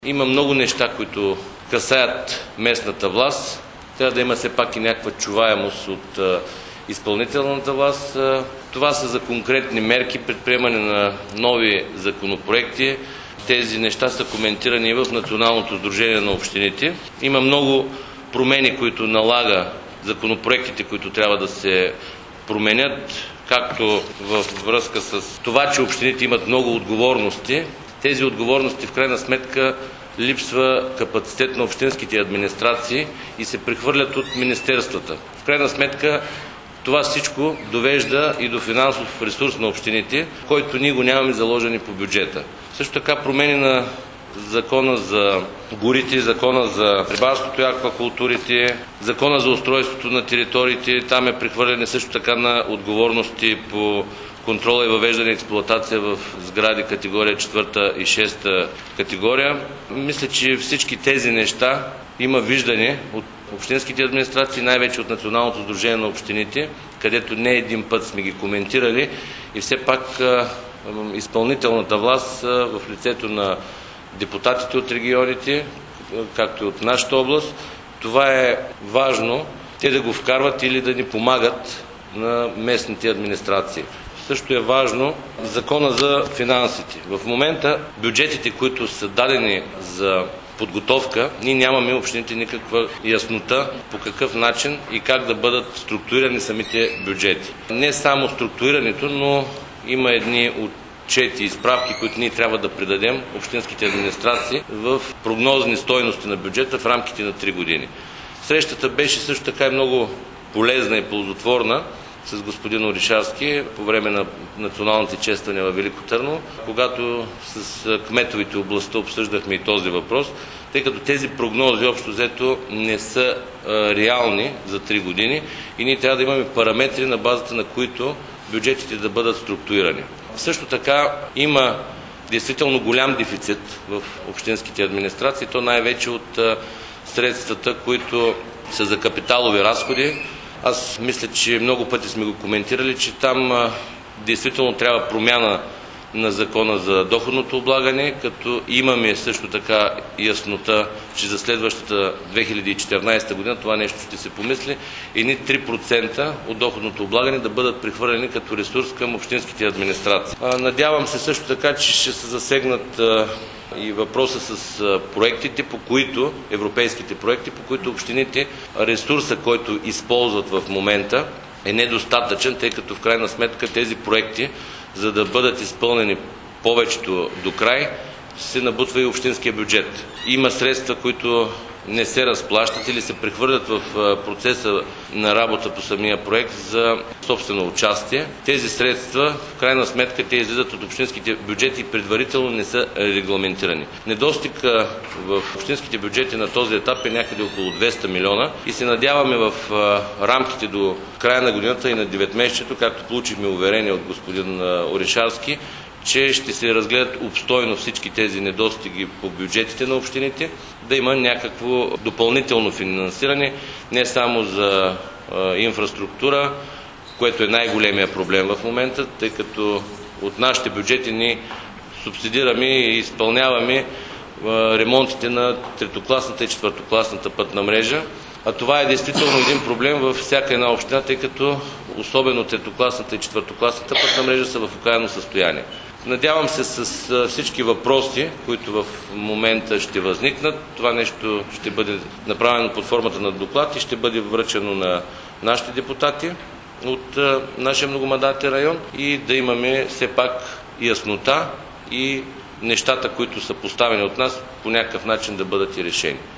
Има много неща, които касаят местната власт. Трябва да има все пак и някаква чуваемост от изпълнителната власт. Това са за конкретни мерки, предприемане на нови законопроекти. Тези неща са коментирани и в Националното сдружение на общините. Има много промени, които налага законопроектите, които трябва да се променят, както във връзка с това, че общините имат много отговорности. Тези отговорности в крайна сметка липсва капацитет на общинските администрации и се прехвърлят от министерствата. В крайна сметка това всичко довежда и до финансов ресурс на общините, който ние го нямаме заложени по бюджета. Също така промени на Закона за горите, Закона за рибарството и аквакултурите, Закона за устройството на териториите. Там е прехвърляне също така на отговорности по контрола и въвеждане експлоатация в сгради категория 4 и 6 категория. Мисля, че всички тези неща има виждане от общинските администрации, най-вече от Националното сдружение на общините, където не един път сме ги коментирали и все пак изпълнителната власт в лицето на депутатите от регионите, както и от нашата област, това е важно, те да го вкарват или да ни помагат на местните администрации. Също е важно Закона за финансите. В момента бюджетите, които са дадени за подготовка, ние нямаме общините никаква яснота по какъв начин и как да бъдат структурирани самите бюджети. Не само структурирането, но има едни отчети и справки, които ние трябва да предадем общинските администрации в прогнозни стойности на бюджета в рамките на 3 години. Срещата беше също така и много полезна и ползотворна с господин Орешарски по време на националните чествания във Велико Търново, когато с кметовите областта обсъждахме и този въпрос, тъй като тези прогнози общо взето не са реални за 3 години и ние трябва да имаме параметри, на базата на които бюджетите да бъдат структурирани. Също така има действително голям дефицит в общинските администрации, то най-вече от средствата, които са за капиталови разходи. Аз мисля, че много пъти сме го коментирали, че там действително трябва промяна на Закона за доходното облагане, като имаме също така яснота, че за следващата 2014 година това нещо ще се помисли, едни 3% от доходното облагане да бъдат прехвърлени като ресурс към общинските администрации. Надявам се също така, че ще се засегнат и въпроса с проектите, по които, европейските проекти, по които общините, ресурса, който използват в момента, е недостатъчен, тъй като в крайна сметка тези проекти, за да бъдат изпълнени повечето до край, се набутва и общинския бюджет. Има средства, които не се разплащат или се прехвърлят в процеса на работа по самия проект за собствено участие. Тези средства, в крайна сметка, те излизат от общинските бюджети и предварително не са регламентирани. Недостиг в общинските бюджети на този етап е някъде около 200 милиона и се надяваме в рамките до края на годината и на 9-месечието, както получихме уверение от господин Орешарски, че ще се разгледат обстойно всички тези недостиги по бюджетите на общините, да има някакво допълнително финансиране, не само за инфраструктура, което е най-големия проблем в момента, тъй като от нашите бюджети ни субсидираме и изпълняваме ремонтите на третокласната и четвъртокласната пътна мрежа. А това е действително един проблем във всяка една община, тъй като особено третокласната и четвъртокласната пътна мрежа са в окаяно състояние. Надявам се с всички въпроси, които в момента ще възникнат, това нещо ще бъде направено под формата на доклад и ще бъде връчено на нашите депутати от нашия многомандатен район и да имаме все пак яснота и нещата, които са поставени от нас, по някакъв начин да бъдат и решени.